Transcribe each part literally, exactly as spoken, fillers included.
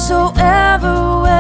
whosoever will,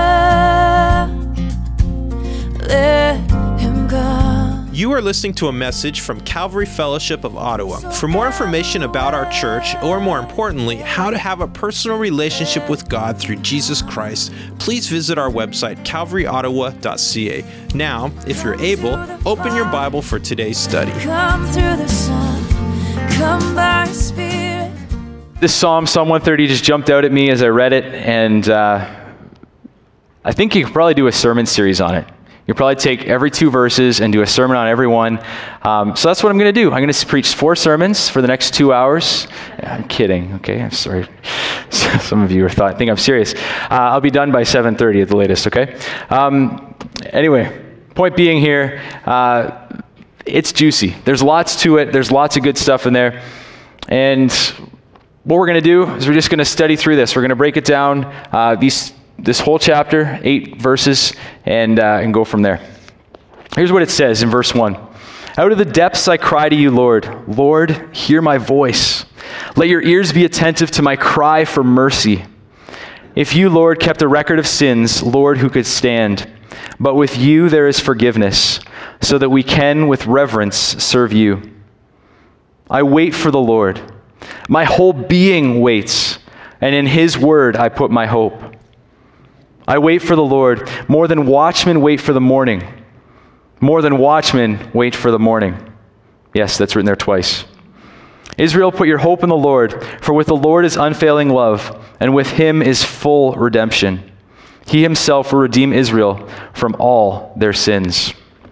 let him come. You are listening to a message from Calvary Fellowship of Ottawa. For more information about our church, or more importantly, how to have a personal relationship with God through Jesus Christ, please visit our website, calvary ottawa dot c a. Now, if you're able, open your Bible for today's study. Come through the sun, come by Spirit. This Psalm, Psalm one thirty, just jumped out at me as I read it, and uh, I think you could probably do a sermon series on it. You could probably take every two verses and do a sermon on every one. Um, so that's what I'm going to do. I'm going to preach four sermons for the next two hours. I'm kidding, okay? I'm sorry. Some of you are thought, think I'm serious. Uh, I'll be done by seven thirty at the latest, okay? Um, anyway, point being here, uh, it's juicy. There's lots to it. There's lots of good stuff in there. And what we're going to do is we're just going to study through this. We're going to break it down, uh, these this whole chapter, eight verses, and uh, and go from there. Here's what it says in verse one. Out of the depths I cry to you, Lord. Lord, hear my voice. Let your ears be attentive to my cry for mercy. If you, Lord, kept a record of sins, Lord, who could stand? But with you there is forgiveness, so that we can with reverence serve you. I wait for the Lord. My whole being waits, and in his word I put my hope. I wait for the Lord, more than watchmen wait for the morning. More than watchmen wait for the morning. Yes, that's written there twice. Israel, put your hope in the Lord, for with the Lord is unfailing love, and with him is full redemption. He himself will redeem Israel from all their sins.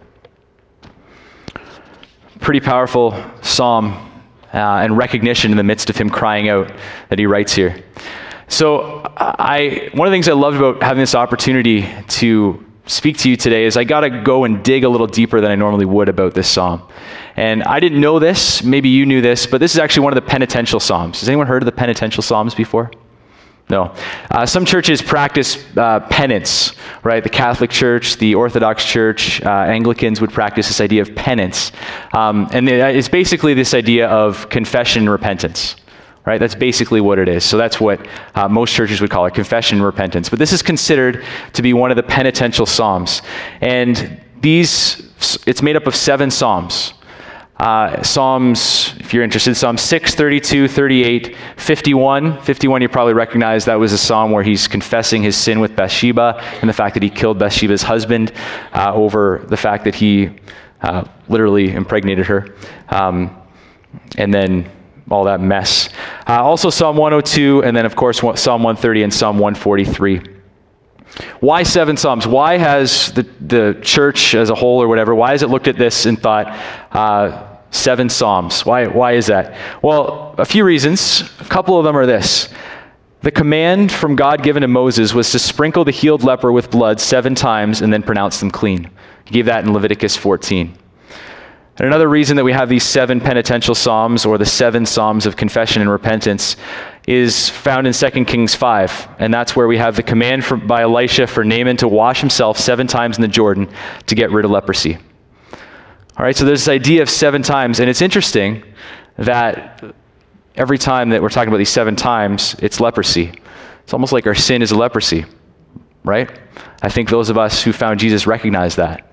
Pretty powerful psalm uh, and recognition in the midst of him crying out that he writes here. So I, one of the things I loved about having this opportunity to speak to you today is I got to go and dig a little deeper than I normally would about this psalm. And I didn't know this, maybe you knew this, but this is actually one of the penitential psalms. Has anyone heard of the penitential psalms before? No. Uh, some churches practice uh, penance, right? The Catholic Church, the Orthodox Church, uh, Anglicans would practice this idea of penance. Um, and it's basically this idea of confession and repentance. Right, that's basically what it is. So that's what uh, most churches would call it, confession and repentance. But this is considered to be one of the penitential psalms. And these, it's made up of seven psalms. Uh, Psalms, if you're interested, Psalm six, thirty-two, thirty-eight, fifty-one. fifty-one you probably recognize, that was a psalm where he's confessing his sin with Bathsheba and the fact that he killed Bathsheba's husband uh, over the fact that he uh, literally impregnated her. Um, and then all that mess. Uh, also Psalm one oh two, and then of course Psalm one thirty and Psalm one forty-three. Why seven Psalms? Why has the, the church as a whole or whatever, why has it looked at this and thought, uh, seven Psalms? Why, why is that? Well, a few reasons. A couple of them are this. The command from God given to Moses was to sprinkle the healed leper with blood seven times and then pronounce them clean. He gave that in Leviticus fourteen. And another reason that we have these seven penitential psalms, or the seven psalms of confession and repentance, is found in Second Kings five. And that's where we have the command from, by Elisha for Naaman to wash himself seven times in the Jordan to get rid of leprosy. All right, so there's this idea of seven times. And it's interesting that every time that we're talking about these seven times, it's leprosy. It's almost like our sin is a leprosy, right? I think those of us who found Jesus recognize that.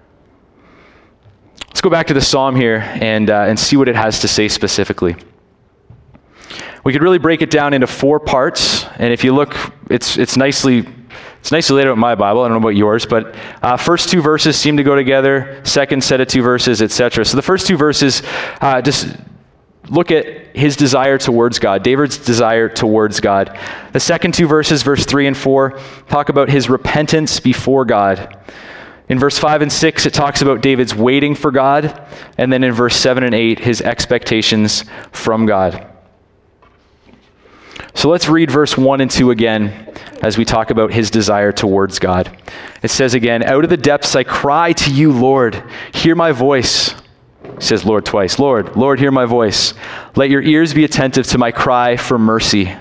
Let's go back to the psalm here and uh, and see what it has to say specifically. We could really break it down into four parts, and if you look, it's it's nicely it's nicely laid out in my Bible. I don't know about yours, but uh, first two verses seem to go together. Second set of two verses, et cetera. So the first two verses uh, just look at his desire towards God, David's desire towards God. The second two verses, verse three and four, talk about his repentance before God. In verse five and six, it talks about David's waiting for God. And then in verse seven and eight, his expectations from God. So let's read verse one and two again as we talk about his desire towards God. It says again, out of the depths I cry to you, Lord. Hear my voice. It says Lord twice. Lord, Lord, hear my voice. Let your ears be attentive to my cry for mercy.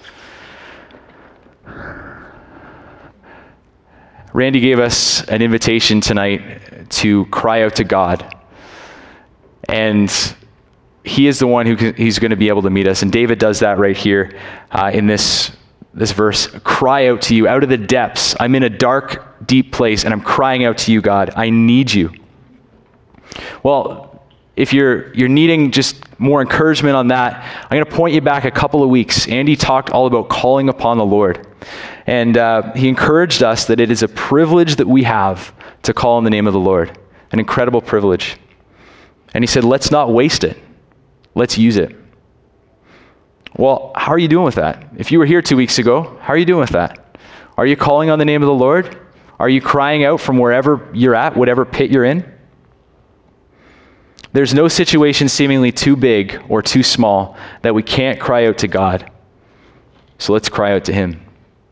Randy gave us an invitation tonight to cry out to God. And he is the one who can, he's going to be able to meet us. And David does that right here uh, in this this verse, cry out to you out of the depths. I'm in a dark, deep place, and I'm crying out to you, God. I need you. Well, if you're you're needing just more encouragement on that, I'm going to point you back a couple of weeks. Andy talked all about calling upon the Lord. And uh, he encouraged us that it is a privilege that we have to call on the name of the Lord. An incredible privilege. And he said, let's not waste it. Let's use it. Well, how are you doing with that? If you were here two weeks ago, how are you doing with that? Are you calling on the name of the Lord? Are you crying out from wherever you're at, whatever pit you're in? There's no situation seemingly too big or too small that we can't cry out to God. So let's cry out to him.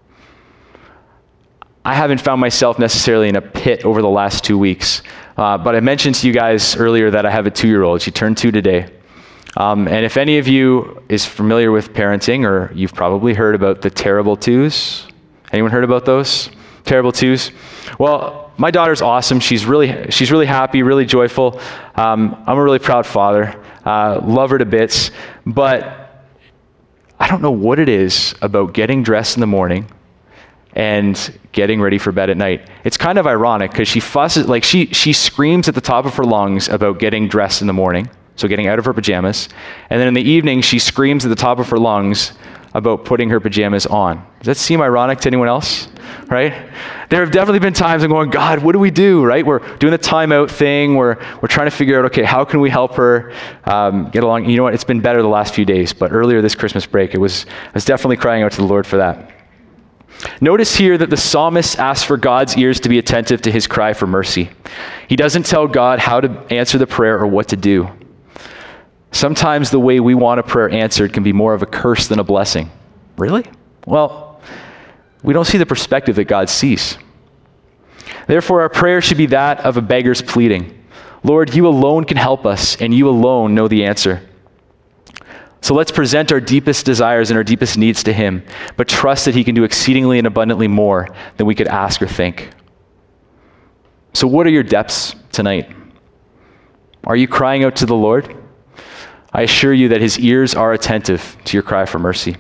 I haven't found myself necessarily in a pit over the last two weeks, uh, but I mentioned to you guys earlier that I have a two-year-old. She turned two today. Um, and if any of you is familiar with parenting, or you've probably heard about the terrible twos. Anyone heard about those? Terrible twos? Well, my daughter's awesome. She's really she's really happy, really joyful. Um, I'm a really proud father. Uh, love her to bits. But I don't know what it is about getting dressed in the morning and getting ready for bed at night. It's kind of ironic because she fusses, like she she screams at the top of her lungs about getting dressed in the morning. So getting out of her pajamas. And then in the evening, she screams at the top of her lungs about putting her pajamas on. Does that seem ironic to anyone else? Right? There have definitely been times I'm going, God, what do we do? Right? We're doing the timeout thing. We're we're trying to figure out, okay, how can we help her um, get along? You know what? It's been better the last few days, but earlier this Christmas break, it was I was definitely crying out to the Lord for that. Notice here that the psalmist asks for God's ears to be attentive to his cry for mercy. He doesn't tell God how to answer the prayer or what to do. Sometimes the way we want a prayer answered can be more of a curse than a blessing. Really? Well, we don't see the perspective that God sees. Therefore, our prayer should be that of a beggar's pleading. Lord, you alone can help us, and you alone know the answer. So let's present our deepest desires and our deepest needs to him, but trust that he can do exceedingly and abundantly more than we could ask or think. So what are your depths tonight? Are you crying out to the Lord? I assure you that his ears are attentive to your cry for mercy.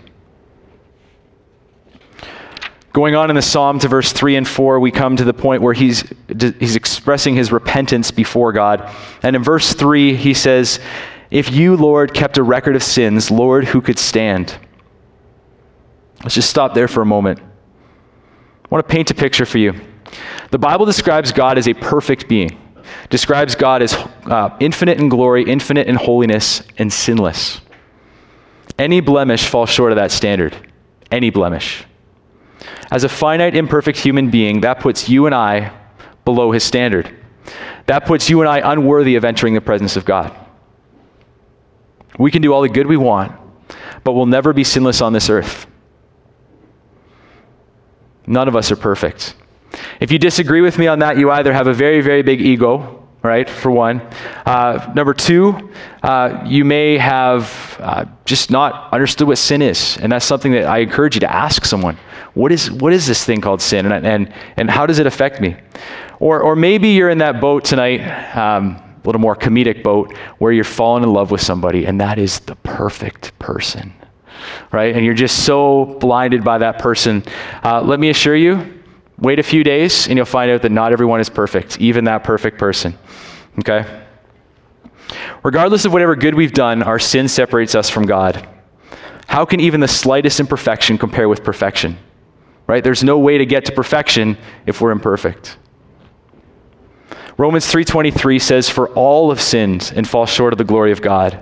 Going on in the psalm to verse three and four, we come to the point where he's, he's expressing his repentance before God. And in verse three, he says, if you, Lord, kept a record of sins, Lord, who could stand? Let's just stop there for a moment. I want to paint a picture for you. The Bible describes God as a perfect being. Describes God as uh, infinite in glory, infinite in holiness, and sinless. Any blemish falls short of that standard. Any blemish. As a finite, imperfect human being, that puts you and I below his standard. That puts you and I unworthy of entering the presence of God. We can do all the good we want, but we'll never be sinless on this earth. None of us are perfect. If you disagree with me on that, you either have a very, very big ego, right, for one. Uh, number two, uh, you may have uh, just not understood what sin is. And that's something that I encourage you to ask someone. What is what is this thing called sin? And and, and how does it affect me? Or, or maybe you're in that boat tonight, um, a little more comedic boat, where you're falling in love with somebody, and that is the perfect person, right? And you're just so blinded by that person. Uh, let me assure you, wait a few days and you'll find out that not everyone is perfect, even that perfect person, okay? Regardless of whatever good we've done, our sin separates us from God. How can even the slightest imperfection compare with perfection, right? There's no way to get to perfection if we're imperfect. Romans three twenty-three says, for all have sinned and fall short of the glory of God.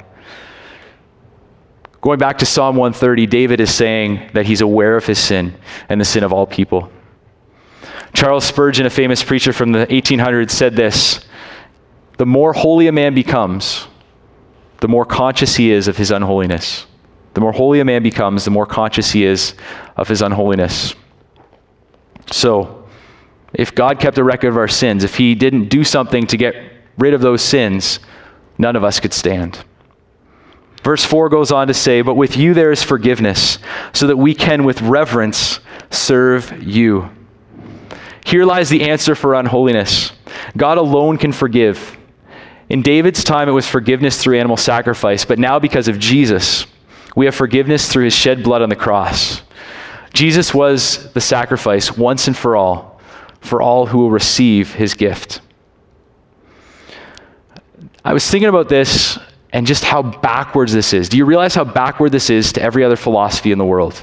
Going back to Psalm one thirty, David is saying that he's aware of his sin and the sin of all people. Charles Spurgeon, a famous preacher from the eighteen hundreds, said this, the more holy a man becomes, the more conscious he is of his unholiness. The more holy a man becomes, the more conscious he is of his unholiness. So, if God kept a record of our sins, if he didn't do something to get rid of those sins, none of us could stand. Verse four goes on to say, but with you there is forgiveness, so that we can with reverence serve you. Here lies the answer for unholiness. God alone can forgive. In David's time, it was forgiveness through animal sacrifice, but now because of Jesus, we have forgiveness through his shed blood on the cross. Jesus was the sacrifice once and for all, for all who will receive his gift. I was thinking about this and just how backwards this is. Do you realize how backward this is to every other philosophy in the world?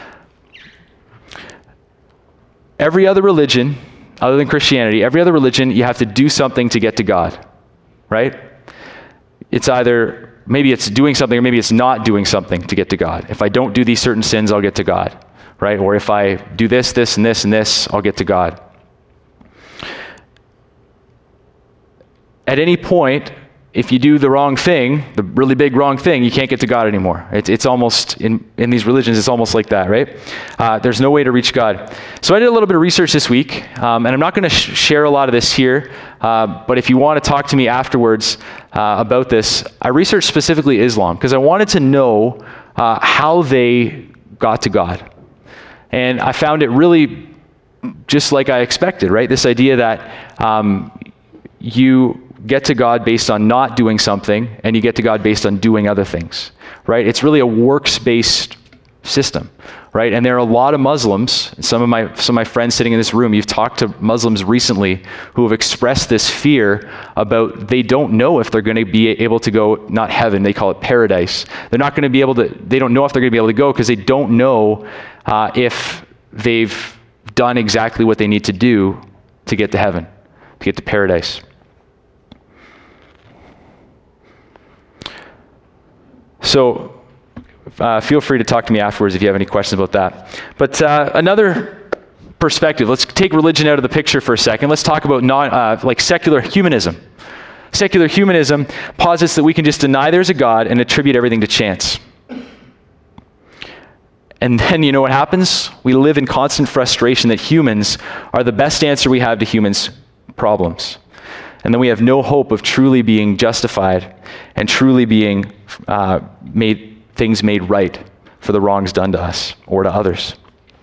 Every other religion, other than Christianity, every other religion, you have to do something to get to God, right? It's either, maybe it's doing something or maybe it's not doing something to get to God. If I don't do these certain sins, I'll get to God, right? Or if I do this, this, and this, and this, I'll get to God. At any point, if you do the wrong thing, the really big wrong thing, you can't get to God anymore. It's, it's almost, in, in these religions, it's almost like that, right? Uh, there's no way to reach God. So I did a little bit of research this week, um, and I'm not going to sh- share a lot of this here, uh, but if you want to talk to me afterwards uh, about this, I researched specifically Islam, because I wanted to know uh, how they got to God. And I found it really just like I expected, right? This idea that um, you get to God based on not doing something, and you get to God based on doing other things, right? It's really a works-based system, right? And there are a lot of Muslims, some of my some of my friends sitting in this room, you've talked to Muslims recently who have expressed this fear about they don't know if they're going to be able to go, not heaven, they call it paradise. They're not going to be able to, they don't know if they're going to be able to go because they don't know uh, if they've done exactly what they need to do to get to heaven, to get to paradise. So uh, feel free to talk to me afterwards if you have any questions about that. But uh, another perspective, let's take religion out of the picture for a second. Let's talk about non, uh, like secular humanism. Secular humanism posits that we can just deny there's a God and attribute everything to chance. And then you know what happens? We live in constant frustration that humans are the best answer we have to humans' problems. And then we have no hope of truly being justified and truly being uh, made things made right for the wrongs done to us or to others.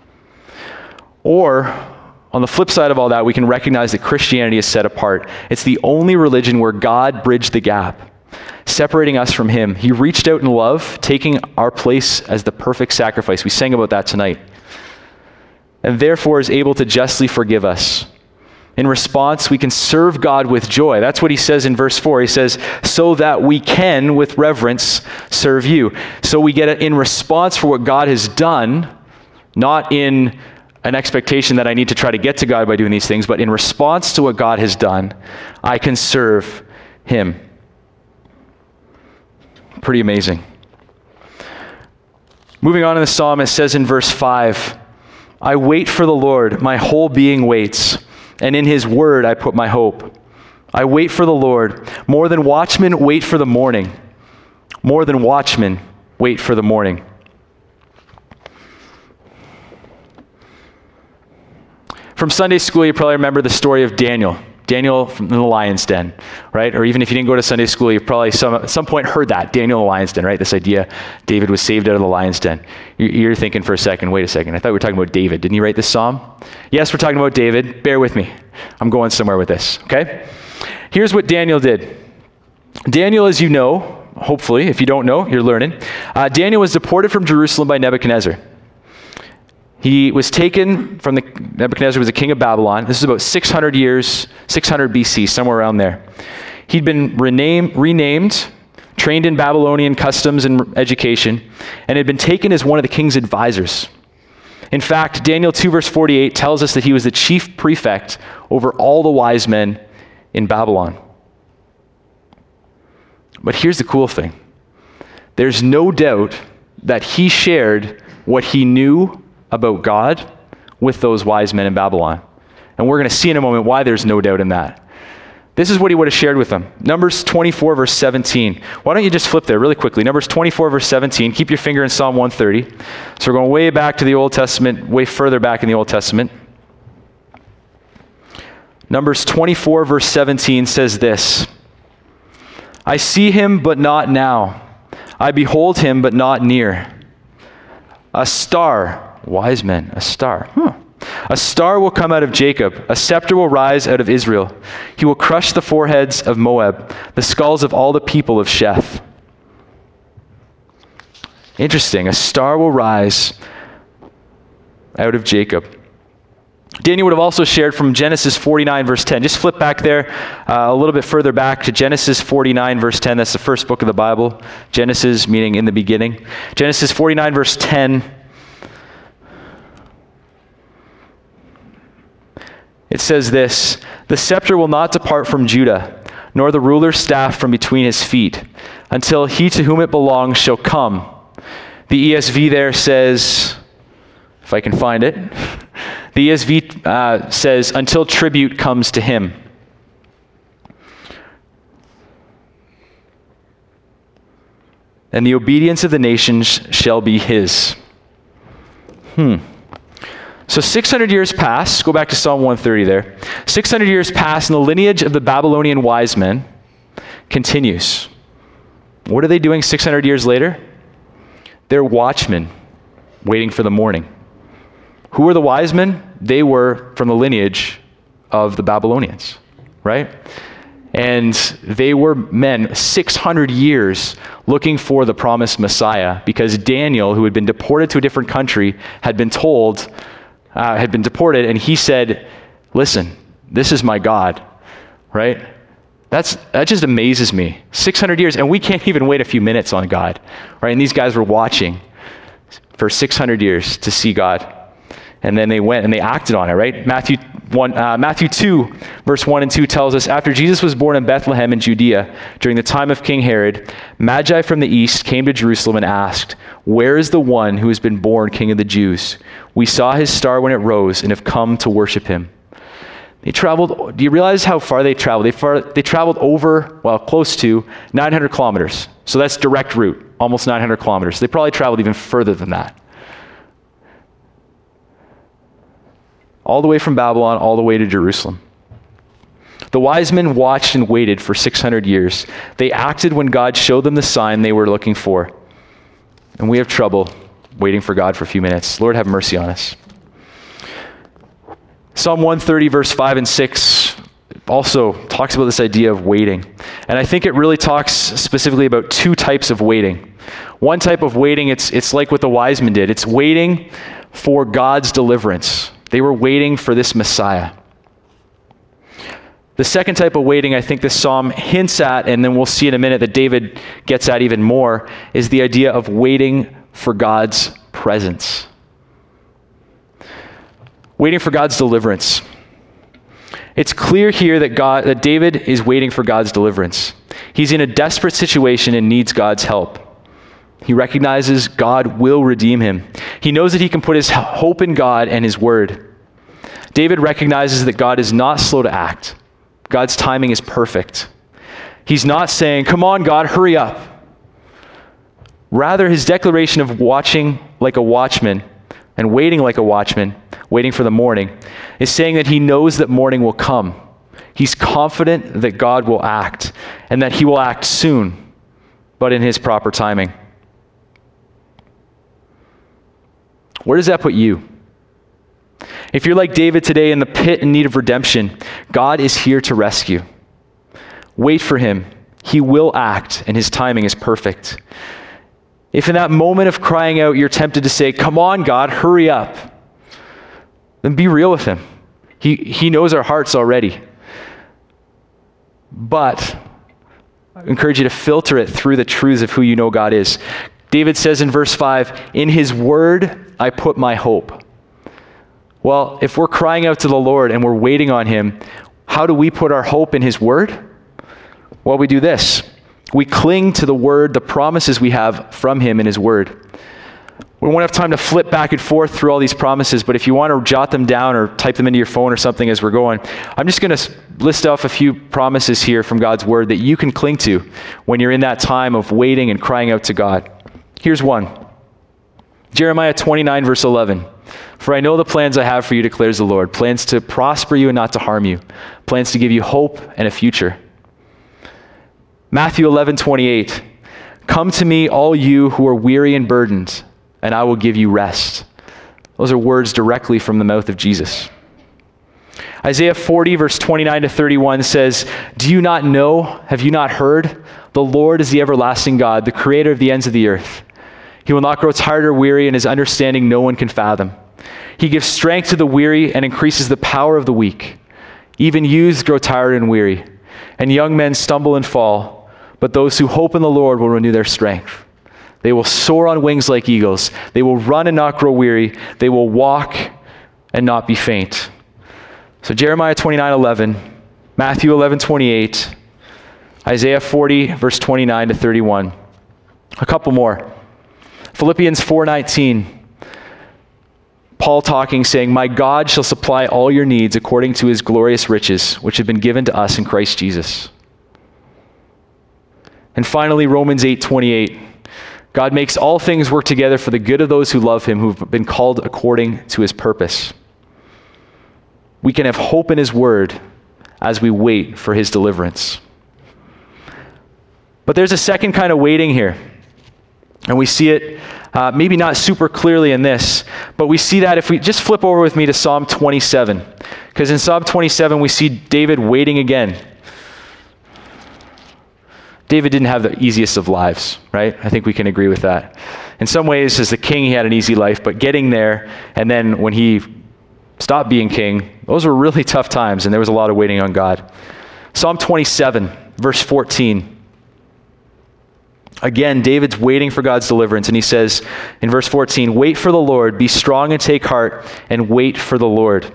Or, on the flip side of all that, we can recognize that Christianity is set apart. It's the only religion where God bridged the gap, separating us from him. He reached out in love, taking our place as the perfect sacrifice. We sang about that tonight. And therefore is able to justly forgive us. In response, we can serve God with joy. That's what he says in verse four. He says, so that we can, with reverence, serve you. So we get it in response for what God has done, not in an expectation that I need to try to get to God by doing these things, but in response to what God has done, I can serve him. Pretty amazing. Moving on in the psalm, it says in verse five, I wait for the Lord, my whole being waits. And in his word I put my hope. I wait for the Lord. More than watchmen, wait for the morning. More than watchmen, wait for the morning. From Sunday school, you probably remember the story of Daniel. Daniel from the lion's den, right? Or even if you didn't go to Sunday school, you probably some, at some point heard that, Daniel in the lion's den, right? This idea David was saved out of the lion's den. You're thinking for a second, wait a second, I thought we were talking about David. Didn't you write this psalm? Yes, we're talking about David. Bear with me. I'm going somewhere with this, okay? Here's what Daniel did. Daniel, as you know, hopefully, if you don't know, you're learning. Uh, Daniel was deported from Jerusalem by Nebuchadnezzar. He was taken from the, Nebuchadnezzar was the king of Babylon. This is about six hundred years, six hundred B C, somewhere around there. He'd been renamed, renamed, trained in Babylonian customs and education, and had been taken as one of the king's advisors. In fact, Daniel two verse forty-eight tells us that he was the chief prefect over all the wise men in Babylon. But here's the cool thing. There's no doubt that he shared what he knew about God with those wise men in Babylon. And we're going to see in a moment why there's no doubt in that. This is what he would have shared with them. Numbers twenty-four, verse seventeen. Why don't you just flip there really quickly? Numbers twenty-four, verse seventeen. Keep your finger in Psalm one thirty. So we're going way back to the Old Testament, way further back in the Old Testament. Numbers twenty-four, verse seventeen says this. I see him, but not now. I behold him, but not near. A star. Wise men, a star. Huh. A star will come out of Jacob. A scepter will rise out of Israel. He will crush the foreheads of Moab, the skulls of all the people of Sheth. Interesting. A star will rise out of Jacob. Daniel would have also shared from Genesis forty-nine, verse ten. Just flip back there uh, a little bit further back to Genesis forty-nine, verse ten. That's the first book of the Bible. Genesis meaning in the beginning. Genesis forty-nine, verse ten. It says this, "The scepter will not depart from Judah, nor the ruler's staff from between his feet, until he to whom it belongs shall come." The E S V there says, if I can find it, the E S V uh, says, "until tribute comes to him." "And the obedience of the nations shall be his." Hmm. So six hundred years pass, go back to Psalm one thirty there. six hundred years pass and the lineage of the Babylonian wise men continues. What are they doing six hundred years later? They're watchmen waiting for the morning. Who were the wise men? They were from the lineage of the Babylonians, right? And they were men six hundred years looking for the promised Messiah because Daniel, who had been deported to a different country, had been told, uh, had been deported, and he said, "Listen, this is my God," right? That's, that just amazes me. six hundred years, and we can't even wait a few minutes on God, right? And these guys were watching for six hundred years to see God. And then they went and they acted on it, right? Matthew one, uh, Matthew two, verse one and two tells us, "After Jesus was born in Bethlehem in Judea, during the time of King Herod, Magi from the east came to Jerusalem and asked, 'Where is the one who has been born King of the Jews? We saw his star when it rose and have come to worship him.'" They traveled, do you realize how far they traveled? They, far, they traveled over, well, close to nine hundred kilometers. So that's direct route, almost nine hundred kilometers. They probably traveled even further than that. All the way from Babylon, all the way to Jerusalem. The wise men watched and waited for six hundred years. They acted when God showed them the sign they were looking for. And we have trouble waiting for God for a few minutes. Lord, have mercy on us. Psalm one thirty, verse five and six also talks about this idea of waiting. And I think it really talks specifically about two types of waiting. One type of waiting, it's, it's like what the wise men did. It's waiting for God's deliverance. They were waiting for this Messiah. The second type of waiting I think this psalm hints at, and then we'll see in a minute that David gets at even more, is the idea of waiting for God's presence. Waiting for God's deliverance. It's clear here that God, that David is waiting for God's deliverance. He's in a desperate situation and needs God's help. He recognizes God will redeem him. He knows that he can put his hope in God and his word. David recognizes that God is not slow to act. God's timing is perfect. He's not saying, "Come on, God, hurry up." Rather, his declaration of watching like a watchman and waiting like a watchman, waiting for the morning, is saying that he knows that morning will come. He's confident that God will act and that he will act soon, but in his proper timing. Where does that put you? If you're like David today in the pit in need of redemption, God is here to rescue. Wait for him. He will act, and his timing is perfect. If in that moment of crying out, you're tempted to say, "Come on, God, hurry up," then be real with him. He, he knows our hearts already. But I encourage you to filter it through the truths of who you know God is. David says in verse five, "In his word I put my hope." Well, if we're crying out to the Lord and we're waiting on him, how do we put our hope in his word? Well, we do this. We cling to the word, the promises we have from him in his word. We won't have time to flip back and forth through all these promises, but if you want to jot them down or type them into your phone or something as we're going, I'm just going to list off a few promises here from God's word that you can cling to when you're in that time of waiting and crying out to God. Here's one. Jeremiah twenty-nine, verse eleven. "For I know the plans I have for you, declares the Lord, plans to prosper you and not to harm you, plans to give you hope and a future." Matthew eleven, twenty-eight. "Come to me, all you who are weary and burdened, and I will give you rest." Those are words directly from the mouth of Jesus. Isaiah forty, verse twenty-nine to thirty-one says, "Do you not know? Have you not heard? The Lord is the everlasting God, the creator of the ends of the earth. He will not grow tired or weary, and his understanding no one can fathom. He gives strength to the weary and increases the power of the weak. Even youths grow tired and weary, and young men stumble and fall. But those who hope in the Lord will renew their strength. They will soar on wings like eagles. They will run and not grow weary. They will walk and not be faint. So Jeremiah twenty-nine eleven, Matthew eleven twenty-eight, Isaiah forty, verse twenty-nine to thirty-one. A couple more. Philippians four nineteen. Paul talking, saying, "My God shall supply all your needs according to his glorious riches, which have been given to us in Christ Jesus." And finally, Romans eight twenty-eight. God makes all things work together for the good of those who love him, who've been called according to his purpose. We can have hope in his word as we wait for his deliverance. But there's a second kind of waiting here. And we see it uh, maybe not super clearly in this, but we see that if we just flip over with me to Psalm twenty-seven. Because in Psalm twenty-seven, we see David waiting again. David didn't have the easiest of lives, right? I think we can agree with that. In some ways, as the king, he had an easy life, but getting there, and then when he stopped being king, those were really tough times, and there was a lot of waiting on God. Psalm twenty-seven, verse fourteen. Again, David's waiting for God's deliverance, and he says in verse fourteen, "Wait for the Lord, be strong and take heart, and wait for the Lord."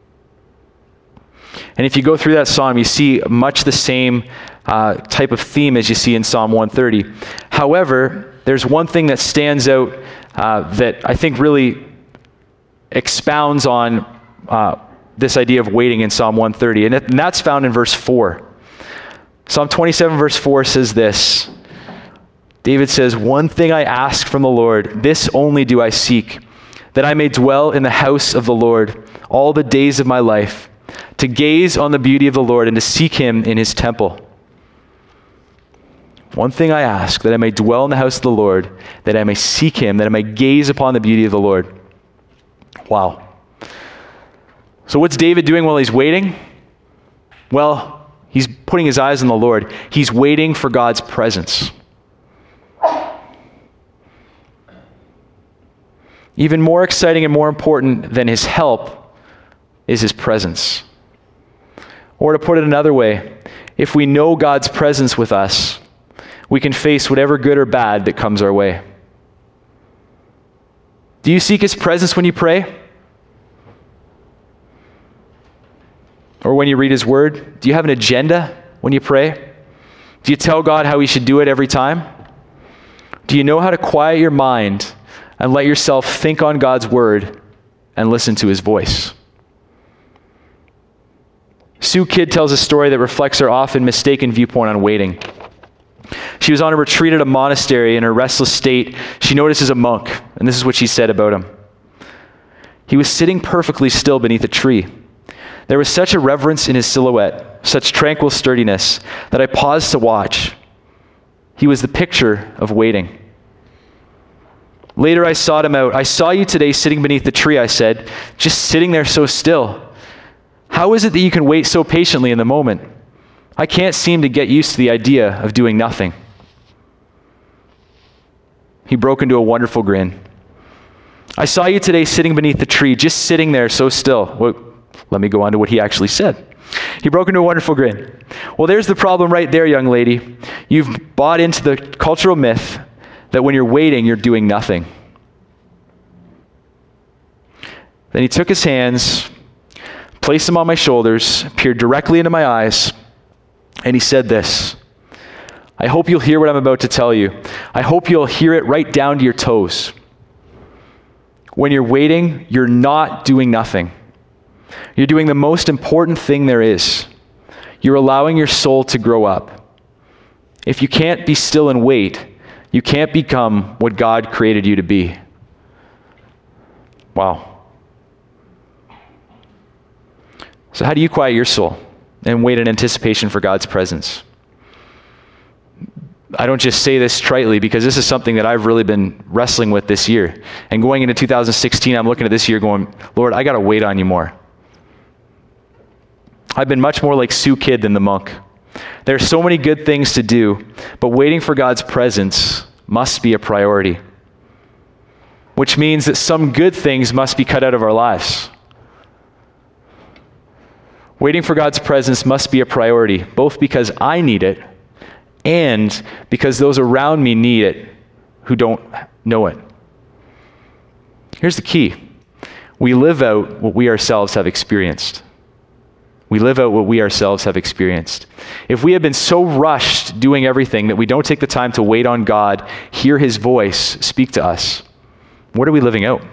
And if you go through that psalm, you see much the same uh, type of theme as you see in Psalm one thirty. However, there's one thing that stands out uh, that I think really expounds on uh, this idea of waiting in Psalm one thirty, and, it, and that's found in verse four. Psalm twenty-seven, verse four says this. David says, "One thing I ask from the Lord, this only do I seek, that I may dwell in the house of the Lord all the days of my life, to gaze on the beauty of the Lord and to seek him in his temple. One thing I ask, that I may dwell in the house of the Lord, that I may seek him, that I may gaze upon the beauty of the Lord." Wow. So what's David doing while he's waiting? Well, he's putting his eyes on the Lord. He's waiting for God's presence. Even more exciting and more important than his help is his presence. Or to put it another way, if we know God's presence with us, we can face whatever good or bad that comes our way. Do you seek his presence when you pray? Or when you read his word? Do you have an agenda when you pray? Do you tell God how he should do it every time? Do you know how to quiet your mind and let yourself think on God's word and listen to his voice? Sue Kidd tells a story that reflects her often mistaken viewpoint on waiting. She was on a retreat at a monastery. In her restless state, she notices a monk, and this is what she said about him. "He was sitting perfectly still beneath a tree. There was such a reverence in his silhouette, such tranquil sturdiness, that I paused to watch. He was the picture of waiting. Later I sought him out. 'I saw you today sitting beneath the tree,' I said, 'just sitting there so still. How is it that you can wait so patiently in the moment? I can't seem to get used to the idea of doing nothing.' He broke into a wonderful grin. 'I saw you today sitting beneath the tree, just sitting there so still.'" Well, let me go on to what he actually said. He broke into a wonderful grin. "Well, there's the problem right there, young lady. You've bought into the cultural myth that when you're waiting, you're doing nothing." Then he took his hands, placed them on my shoulders, peered directly into my eyes, and he said this, "I hope you'll hear what I'm about to tell you. I hope you'll hear it right down to your toes. When you're waiting, you're not doing nothing. You're doing the most important thing there is. You're allowing your soul to grow up. If you can't be still and wait, you can't become what God created you to be." Wow. So how do you quiet your soul and wait in anticipation for God's presence? I don't just say this tritely, because this is something that I've really been wrestling with this year. And going into two thousand sixteen, I'm looking at this year going, Lord, I got to wait on you more. I've been much more like Sue Kidd than the monk. There are so many good things to do, but waiting for God's presence must be a priority. which means that some good things must be cut out of our lives. Waiting for God's presence must be a priority, both because I need it and because those around me need it who don't know it. Here's the key. We live out what we ourselves have experienced. We live out what we ourselves have experienced. If we have been so rushed doing everything that we don't take the time to wait on God, hear his voice, speak to us, what are we living out?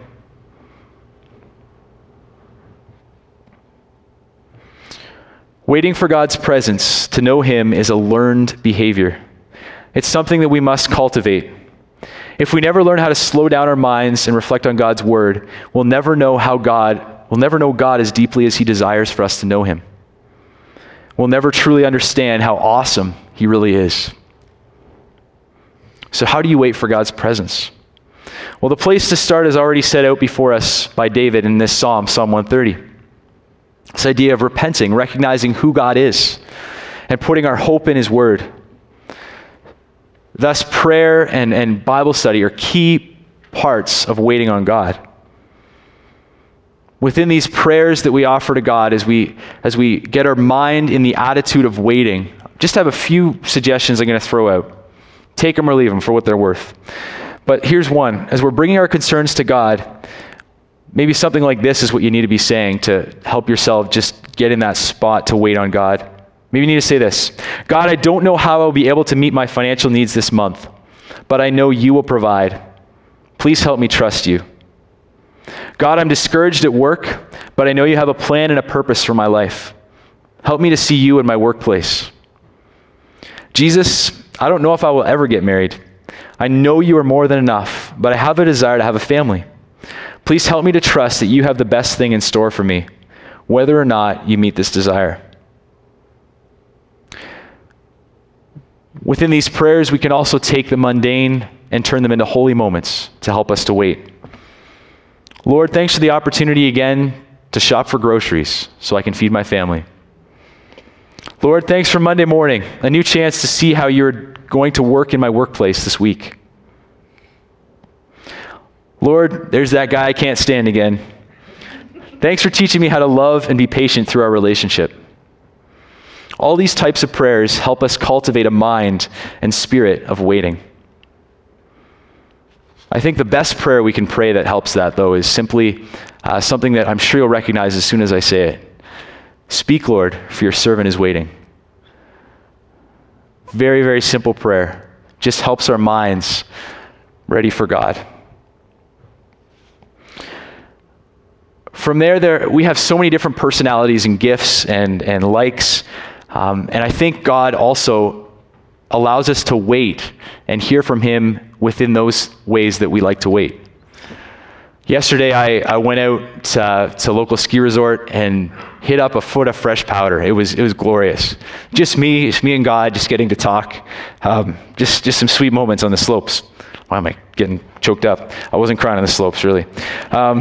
Waiting for God's presence to know him is a learned behavior. It's something that we must cultivate. If we never learn how to slow down our minds and reflect on God's word, we'll never know how God, we'll never know God as deeply as he desires for us to know him. We'll never truly understand how awesome he really is. So how do you wait for God's presence? Well, the place to start is already set out before us by David in this psalm, Psalm one thirty. This idea of repenting, recognizing who God is, and putting our hope in his word. Thus, prayer and, and Bible study are key parts of waiting on God. Within these prayers that we offer to God as we, as we get our mind in the attitude of waiting, just have a few suggestions I'm going to throw out. Take them or leave them for what they're worth. But here's one. As we're bringing our concerns to God, maybe something like this is what you need to be saying to help yourself just get in that spot to wait on God. Maybe you need to say this: God, I don't know how I'll be able to meet my financial needs this month, but I know you will provide. Please help me trust you. God, I'm discouraged at work, but I know you have a plan and a purpose for my life. Help me to see you in my workplace. Jesus, I don't know if I will ever get married. I know you are more than enough, but I have a desire to have a family. Please help me to trust that you have the best thing in store for me, whether or not you meet this desire. Within these prayers, we can also take the mundane and turn them into holy moments to help us to wait. Lord, thanks for the opportunity again to shop for groceries so I can feed my family. Lord, thanks for Monday morning, a new chance to see how you're going to work in my workplace this week. Lord, there's that guy I can't stand again. Thanks for teaching me how to love and be patient through our relationship. All these types of prayers help us cultivate a mind and spirit of waiting. I think the best prayer we can pray that helps that, though, is simply uh, something that I'm sure you'll recognize as soon as I say it. Speak, Lord, for your servant is waiting. Very, very simple prayer. Just helps our minds ready for God. From there, there we have so many different personalities and gifts and, and likes. Um, and I think God also allows us to wait and hear from him within those ways that we like to wait. Yesterday, I, I went out to, to a local ski resort and hit up a foot of fresh powder. It was it was glorious. Just me, just me and God, just getting to talk. Um, just just some sweet moments on the slopes. Why am I getting choked up? I wasn't crying on the slopes, really. Um,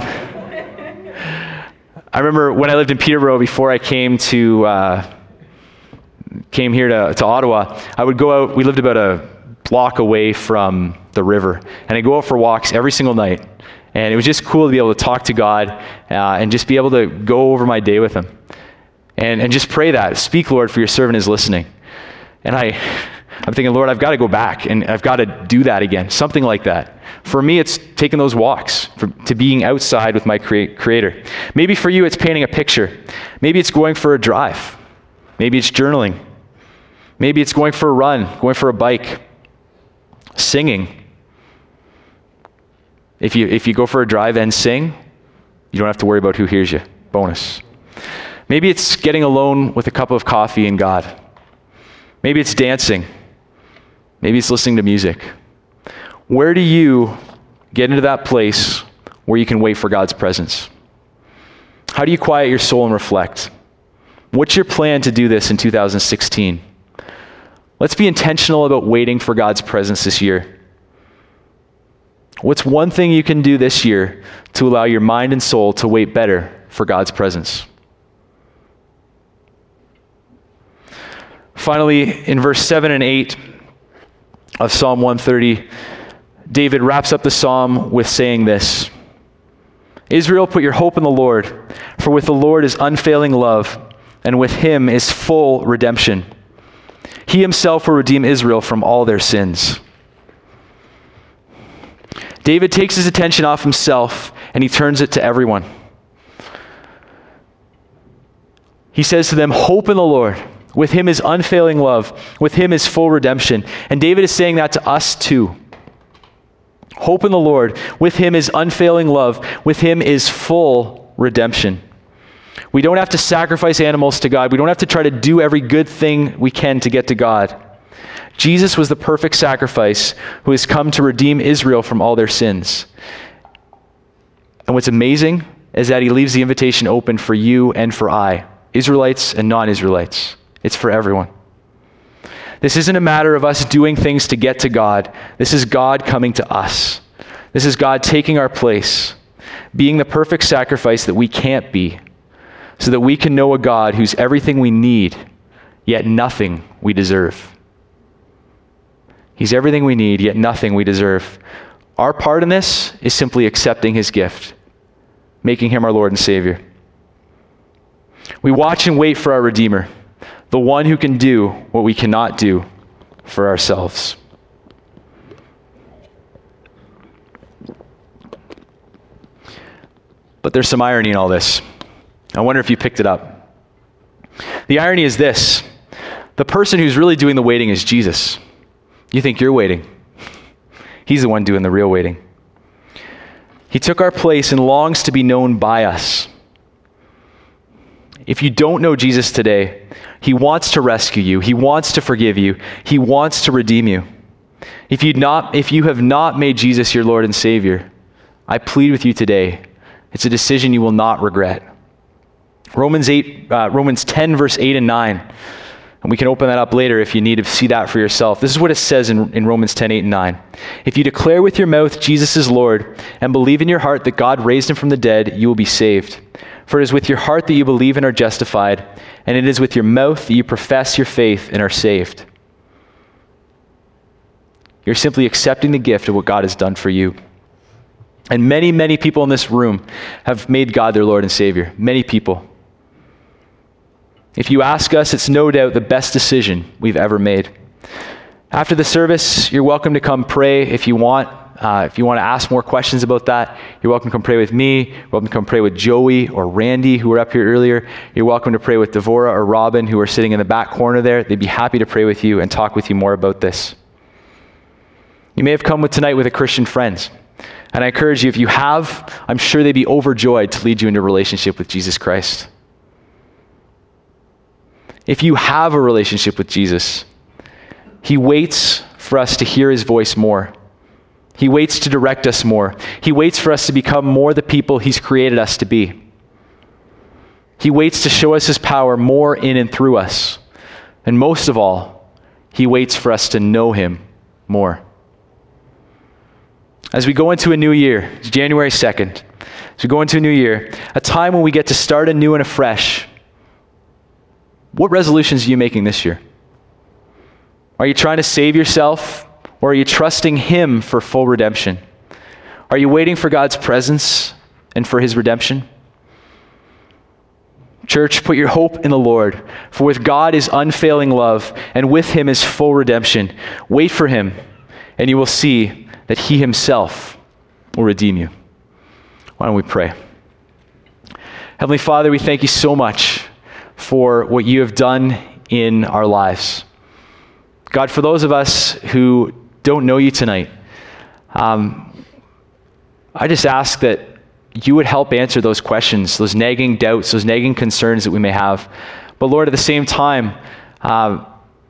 I remember when I lived in Peterborough before I came to uh, came here to, to Ottawa. I would go out. We lived about a block away from the river, and I'd go out for walks every single night. And it was just cool to be able to talk to God uh, and just be able to go over my day with him. And and just pray that. Speak, Lord, for your servant is listening. And I, I'm thinking, Lord, I've got to go back and I've got to do that again. Something like that. For me, it's taking those walks for, to being outside with my crea- creator. Maybe for you, it's painting a picture. Maybe it's going for a drive. Maybe it's journaling. Maybe it's going for a run, going for a bike, singing. If you if you go for a drive and sing, you don't have to worry about who hears you. Bonus. Maybe it's getting alone with a cup of coffee and God. Maybe it's dancing. Maybe it's listening to music. Where do you get into that place where you can wait for God's presence? How do you quiet your soul and reflect? What's your plan to do this in two thousand sixteen? Let's be intentional about waiting for God's presence this year. What's one thing you can do this year to allow your mind and soul to wait better for God's presence? Finally, in verse seven and eight of Psalm one thirty, David wraps up the psalm with saying this: Israel, put your hope in the Lord, for with the Lord is unfailing love, and with him is full redemption. He himself will redeem Israel from all their sins. David takes his attention off himself and he turns it to everyone. He says to them, hope in the Lord. With him is unfailing love. With him is full redemption. And David is saying that to us too. Hope in the Lord. With him is unfailing love. With him is full redemption. We don't have to sacrifice animals to God. We don't have to try to do every good thing we can to get to God. Jesus was the perfect sacrifice who has come to redeem Israel from all their sins. And what's amazing is that he leaves the invitation open for you and for I, Israelites and non-Israelites. It's for everyone. This isn't a matter of us doing things to get to God. This is God coming to us. This is God taking our place, being the perfect sacrifice that we can't be, so that we can know a God who's everything we need, yet nothing we deserve. He's everything we need, yet nothing we deserve. Our part in this is simply accepting his gift, making him our Lord and Savior. We watch and wait for our Redeemer, the one who can do what we cannot do for ourselves. But there's some irony in all this. I wonder if you picked it up. The irony is this: the person who's really doing the waiting is Jesus. You think you're waiting. He's the one doing the real waiting. He took our place and longs to be known by us. If you don't know Jesus today, he wants to rescue you. He wants to forgive you. He wants to redeem you. If you not, if you have not made Jesus your Lord and Savior, I plead with you today. It's a decision you will not regret. Romans eight, uh, Romans ten, verse eight and nine. And we can open that up later if you need to see that for yourself. This is what it says in, in Romans ten, eight and nine. If you declare with your mouth Jesus is Lord and believe in your heart that God raised him from the dead, you will be saved. For it is with your heart that you believe and are justified, and it is with your mouth that you profess your faith and are saved. You're simply accepting the gift of what God has done for you. And many, many people in this room have made God their Lord and Savior. Many people. If you ask us, it's no doubt the best decision we've ever made. After the service, you're welcome to come pray if you want. Uh, if you want to ask more questions about that, you're welcome to come pray with me. You're welcome to come pray with Joey or Randy, who were up here earlier. You're welcome to pray with Devora or Robin, who are sitting in the back corner there. They'd be happy to pray with you and talk with you more about this. You may have come with tonight with a Christian friend. And I encourage you, if you have, I'm sure they'd be overjoyed to lead you into a relationship with Jesus Christ. If you have a relationship with Jesus, he waits for us to hear his voice more. He waits to direct us more. He waits for us to become more the people he's created us to be. He waits to show us his power more in and through us. And most of all, he waits for us to know him more. As we go into a new year, it's January second, as we go into a new year, a time when we get to start anew and afresh, what resolutions are you making this year? Are you trying to save yourself, or are you trusting him for full redemption? Are you waiting for God's presence and for his redemption? Church, put your hope in the Lord, for with God is unfailing love, and with him is full redemption. Wait for him, and you will see that he himself will redeem you. Why don't we pray? Heavenly Father, we thank you so much for what you have done in our lives. God, for those of us who don't know you tonight, um, I just ask that you would help answer those questions, those nagging doubts, those nagging concerns that we may have. But Lord, at the same time, uh,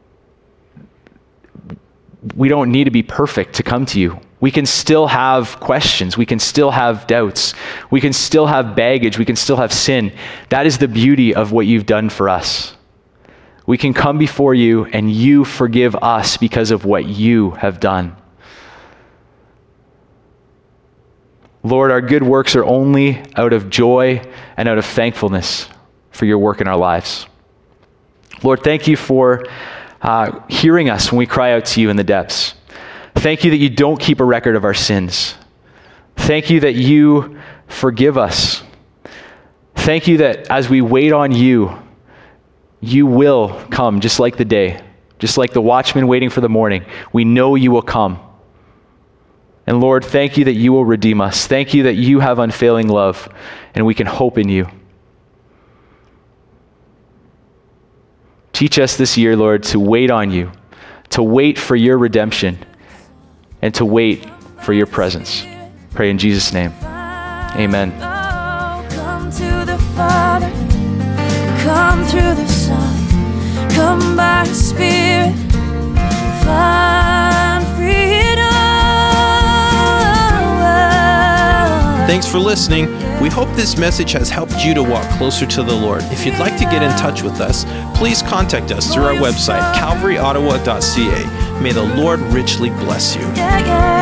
we don't need to be perfect to come to you. We can still have questions. We can still have doubts. We can still have baggage. We can still have sin. That is the beauty of what you've done for us. We can come before you and you forgive us because of what you have done. Lord, our good works are only out of joy and out of thankfulness for your work in our lives. Lord, thank you for uh, hearing us when we cry out to you in the depths. Thank you that you don't keep a record of our sins. Thank you that you forgive us. Thank you that as we wait on you, you will come just like the day, just like the watchman waiting for the morning. We know you will come. And Lord, thank you that you will redeem us. Thank you that you have unfailing love and we can hope in you. Teach us this year, Lord, to wait on you, to wait for your redemption, and to wait for your presence. Pray in Jesus' name. Amen. Oh, come to the Father, come through the Son, come by the Spirit, find freedom. Thanks for listening. We hope this message has helped you to walk closer to the Lord. If you'd like to get in touch with us, please contact us through our website, calvary ottawa dot c a. May the Lord richly bless you. Yeah, yeah.